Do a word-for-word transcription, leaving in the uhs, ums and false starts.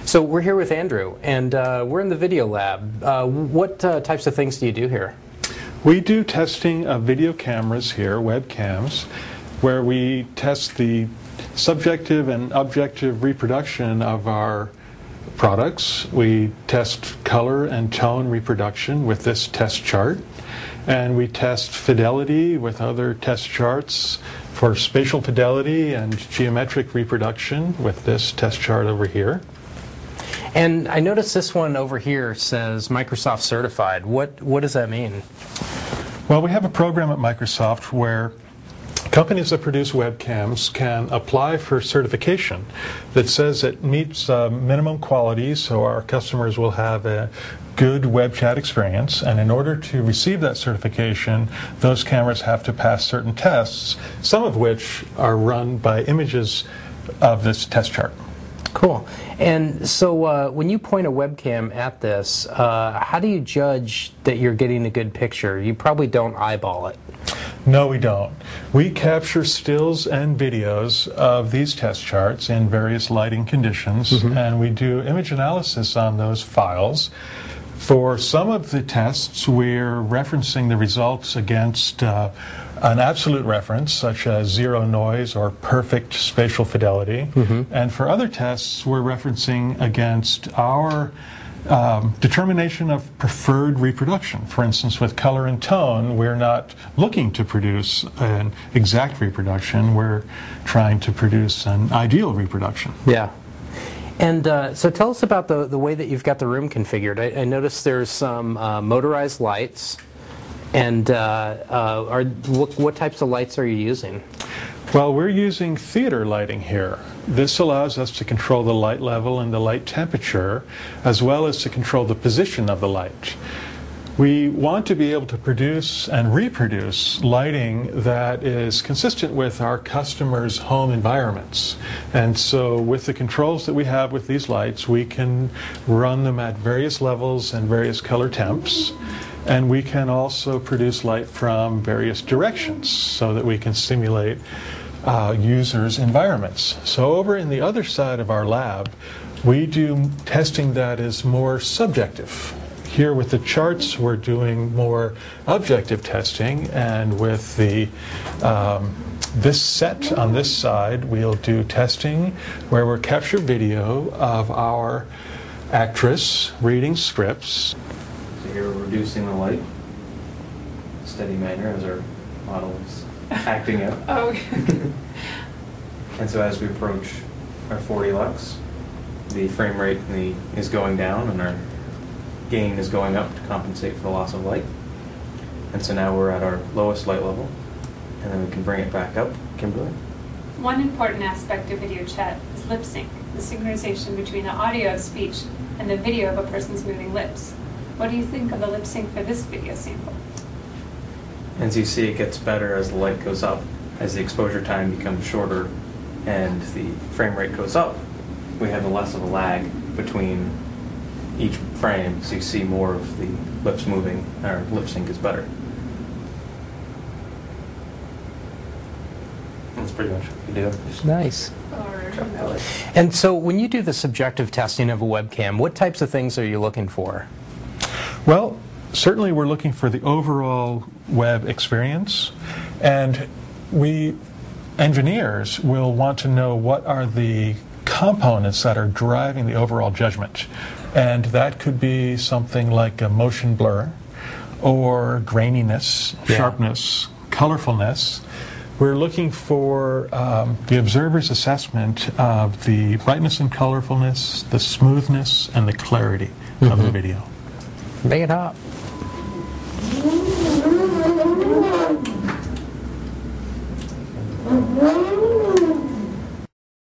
So we're here with Andrew, and uh, we're in the video lab. Uh, what uh, types of things do you do here? We do testing of video cameras here, webcams, where we test the subjective and objective reproduction of our products. We test color and tone reproduction with this test chart, and we test fidelity with other test charts for spatial fidelity and geometric reproduction with this test chart over here. And I noticed this one over here says Microsoft certified. What, what does that mean? Well, we have a program at Microsoft where companies that produce webcams can apply for certification that says it meets uh, minimum quality, so our customers will have a good web chat experience. And in order to receive that certification, those cameras have to pass certain tests, some of which are run by images of this test chart. Cool. And so uh, when you point a webcam at this, uh, how do you judge that you're getting a good picture? You probably don't eyeball it. No, we don't. We capture stills and videos of these test charts in various lighting conditions, mm-hmm. and we do image analysis on those files. For some of the tests, we're referencing the results against uh, an absolute reference, such as zero noise or perfect spatial fidelity. Mm-hmm. And for other tests, we're referencing against our um, determination of preferred reproduction. For instance, with color and tone, we're not looking to produce an exact reproduction. We're trying to produce an ideal reproduction. Yeah. And uh, so tell us about the, the way that you've got the room configured. I, I noticed there's some uh, motorized lights. And uh, uh, are, what, what types of lights are you using? Well, we're using theater lighting here. This allows us to control the light level and the light temperature, as well as to control the position of the light. We want to be able to produce and reproduce lighting that is consistent with our customers' home environments. And so with the controls that we have with these lights, we can run them at various levels and various color temps. And we can also produce light from various directions so that we can simulate uh, users' environments. So over in the other side of our lab, we do testing that is more subjective. Here with the charts, we're doing more objective testing, and with the um, this set on this side, we'll do testing where we'll capture video of our actress reading scripts. So here we're reducing the light, steady manner as our model is acting out. Oh. And so as we approach our forty lux, the frame rate in the, is going down and our gain is going up to compensate for the loss of light. And so now we're at our lowest light level, and then we can bring it back up. Kimberly? One important aspect of video chat is lip sync, the synchronization between the audio of speech and the video of a person's moving lips. What do you think of the lip sync for this video sample? As you see, it gets better as the light goes up, as the exposure time becomes shorter and the frame rate goes up. We have a less of a lag between each frame, so you see more of the lips moving. Our lip sync is better. That's pretty much what we do. Nice. Or And so when you do the subjective testing of a webcam, what types of things are you looking for? Well, certainly we're looking for the overall web experience, and we engineers will want to know what are the components that are driving the overall judgment. And that could be something like a motion blur or graininess, yeah. sharpness, colorfulness. We're looking for um, the observer's assessment of the brightness and colorfulness, the smoothness, and the clarity mm-hmm. of the video. Make it hot.